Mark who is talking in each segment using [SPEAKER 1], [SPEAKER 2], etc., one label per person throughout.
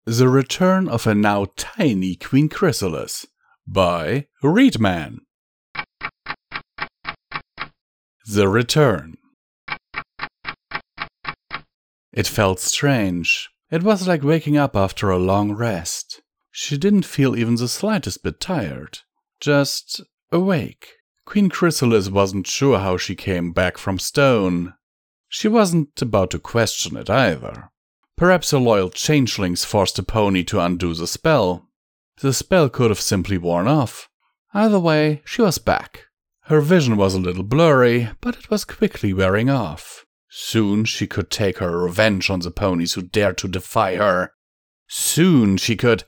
[SPEAKER 1] The Return of a Now Tiny Queen Chrysalis by Readman. The Return. It felt strange. It was like waking up after a long rest. She didn't feel even the slightest bit tired. Just awake. Queen Chrysalis wasn't sure how she came back from stone. She wasn't about to question it either. Perhaps her loyal changelings forced the pony to undo the spell. The spell could have simply worn off. Either way, she was back. Her vision was a little blurry, but it was quickly wearing off. Soon she could take her revenge on the ponies who dared to defy her. Soon she could...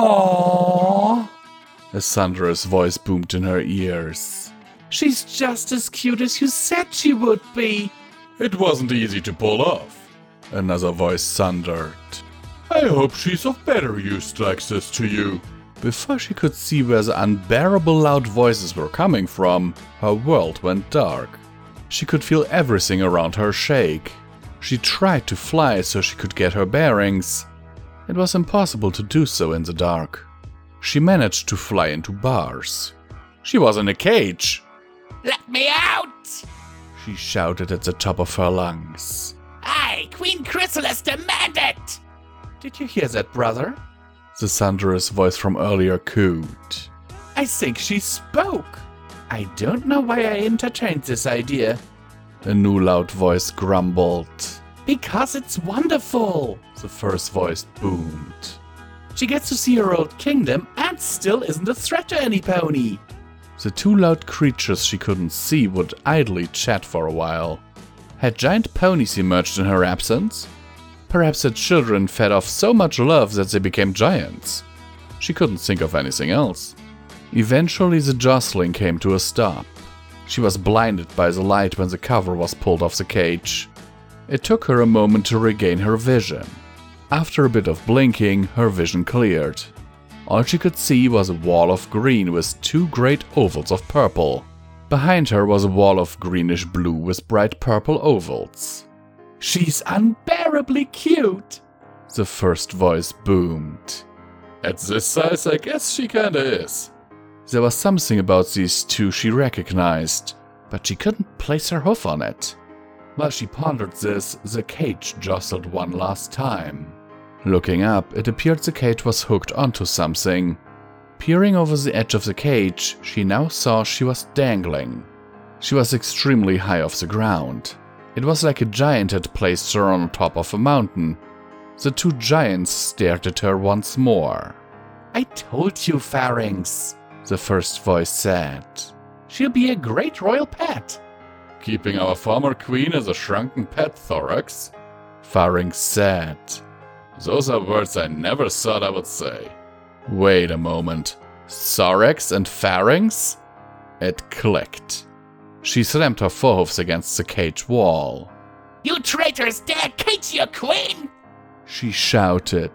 [SPEAKER 1] "Aww!" A thunderous voice boomed in her ears.
[SPEAKER 2] "She's just as cute as you said she would be."
[SPEAKER 1] "It wasn't easy to pull off," another voice thundered. "I hope she's of better use like this to you." Before she could see where the unbearable loud voices were coming from, her world went dark. She could feel everything around her shake. She tried to fly so she could get her bearings. It was impossible to do so in the dark. She managed to fly into bars. She was in a cage.
[SPEAKER 2] "Let me out!"
[SPEAKER 1] she shouted at the top of her lungs.
[SPEAKER 2] "I, Queen Chrysalis, demand it!" "Did you hear that, brother?"
[SPEAKER 1] The thunderous voice from earlier cooed.
[SPEAKER 2] "I think she spoke. I don't know why I entertained this idea."
[SPEAKER 1] A new loud voice grumbled.
[SPEAKER 2] "Because it's wonderful,"
[SPEAKER 1] the first voice boomed.
[SPEAKER 2] "She gets to see her old kingdom and still isn't a threat to any pony."
[SPEAKER 1] The two loud creatures she couldn't see would idly chat for a while. Had giant ponies emerged in her absence? Perhaps her children fed off so much love that they became giants. She couldn't think of anything else. Eventually the jostling came to a stop. She was blinded by the light when the cover was pulled off the cage. It took her a moment to regain her vision. After a bit of blinking, her vision cleared. All she could see was a wall of green with two great ovals of purple. Behind her was a wall of greenish blue with bright purple ovals.
[SPEAKER 2] "She's unbearably cute,"
[SPEAKER 1] the first voice boomed. "At this size, I guess she kinda is." There was something about these two she recognized, but she couldn't place her hoof on it. While she pondered this, the cage jostled one last time. Looking up, it appeared the cage was hooked onto something. Peering over the edge of the cage, she now saw she was dangling. She was extremely high off the ground. It was like a giant had placed her on top of a mountain. The two giants stared at her once more.
[SPEAKER 2] "I told you, Pharynx,"
[SPEAKER 1] the first voice said.
[SPEAKER 2] "She'll be a great royal pet."
[SPEAKER 1] "Keeping our former queen as a shrunken pet, Thorax," Pharynx said. "Those are words I never thought I would say." Wait a moment. Thorax and Pharynx? It clicked. She slammed her forehoofs against the cage wall.
[SPEAKER 2] "You traitors dare cage your queen!"
[SPEAKER 1] she shouted.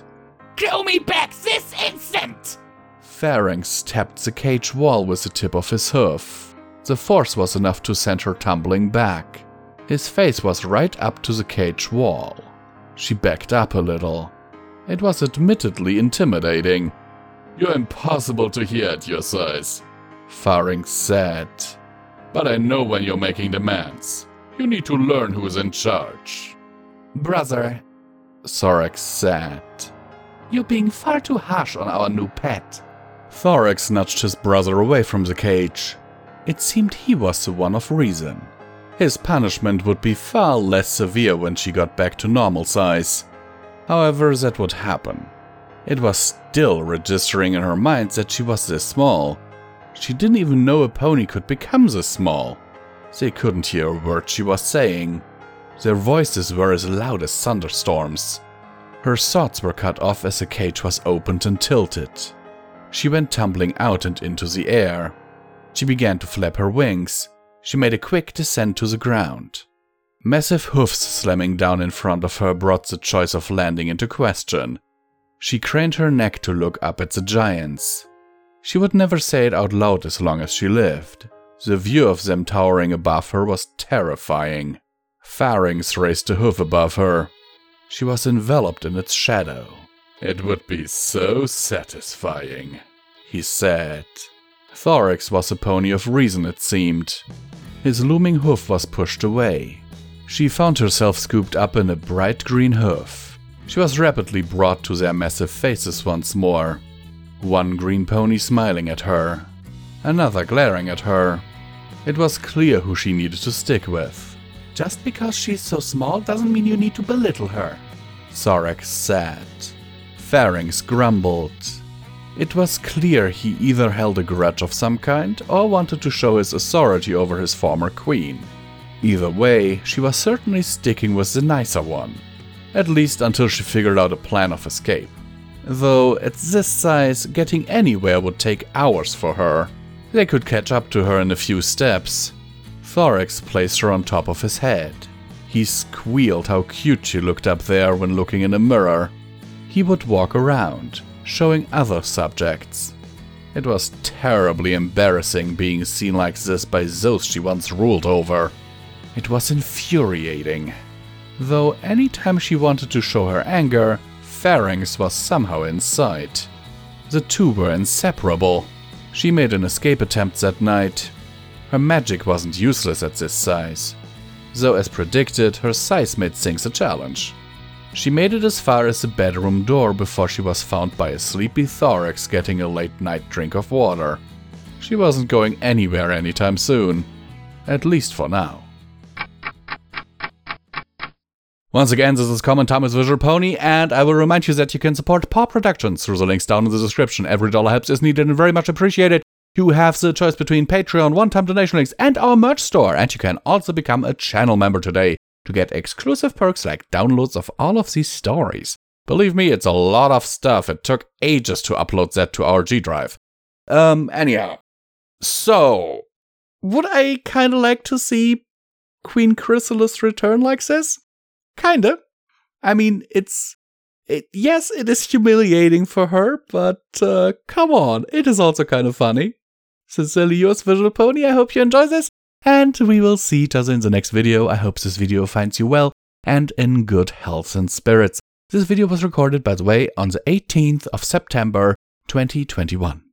[SPEAKER 2] "Grow me back this instant!"
[SPEAKER 1] Pharynx tapped the cage wall with the tip of his hoof. The force was enough to send her tumbling back. His face was right up to the cage wall. She backed up a little. It was admittedly intimidating. "You're impossible to hear at your size," Pharynx said. "But I know when you're making demands. You need to learn who's in charge."
[SPEAKER 2] "Brother,"
[SPEAKER 1] Thorax said,
[SPEAKER 2] "you're being far too harsh on our new pet."
[SPEAKER 1] Thorax nudged his brother away from the cage. It seemed he was the one of reason. His punishment would be far less severe when she got back to normal size. However, that would happen. It was still registering in her mind that she was this small. She didn't even know a pony could become this small. They couldn't hear a word she was saying. Their voices were as loud as thunderstorms. Her thoughts were cut off as the cage was opened and tilted. She went tumbling out and into the air. She began to flap her wings. She made a quick descent to the ground. Massive hoofs slamming down in front of her brought the choice of landing into question. She craned her neck to look up at the giants. She would never say it out loud as long as she lived. The view of them towering above her was terrifying. Pharynx raised a hoof above her. She was enveloped in its shadow. It would be so satisfying, he said. Thorax was a pony of reason, it seemed. His looming hoof was pushed away. She found herself scooped up in a bright green hoof. She was rapidly brought to their massive faces once more. One green pony smiling at her, another glaring at her. It was clear who she needed to stick with.
[SPEAKER 2] Just because she's so small doesn't mean you need to belittle her,
[SPEAKER 1] Thorax said. Pharynx grumbled. It was clear he either held a grudge of some kind or wanted to show his authority over his former queen. Either way, she was certainly sticking with the nicer one. At least until she figured out a plan of escape. Though at this size, getting anywhere would take hours for her. They could catch up to her in a few steps. Thorax placed her on top of his head. He squealed how cute she looked up there when looking in a mirror. He would walk around, showing other subjects. It was terribly embarrassing being seen like this by those she once ruled over. It was infuriating. Though anytime she wanted to show her anger, Pharynx was somehow in sight. The two were inseparable. She made an escape attempt that night. Her magic wasn't useless at this size. Though as predicted, her size made things a challenge. She made it as far as the bedroom door before she was found by a sleepy Thorax getting a late-night drink of water. She wasn't going anywhere anytime soon. At least for now. Once again, this is Common Time with Visual Pony, and I will remind you that you can support Paw Productions through the links down in the description. Every dollar helps is needed and very much appreciated. You have the choice between Patreon, one-time donation links, and our merch store, and you can also become a channel member today to get exclusive perks like downloads of all of these stories. Believe me, it's a lot of stuff. It took ages to upload that to our G Drive. Anyhow. So, would I kinda like to see Queen Chrysalis return like this? Kinda. I mean, yes, it is humiliating for her, but come on, it is also kind of funny. Sincerely yours, Visual Pony. I hope you enjoy this, and we will see each other in the next video. I hope this video finds you well and in good health and spirits. This video was recorded, by the way, on the 18th of September 2021.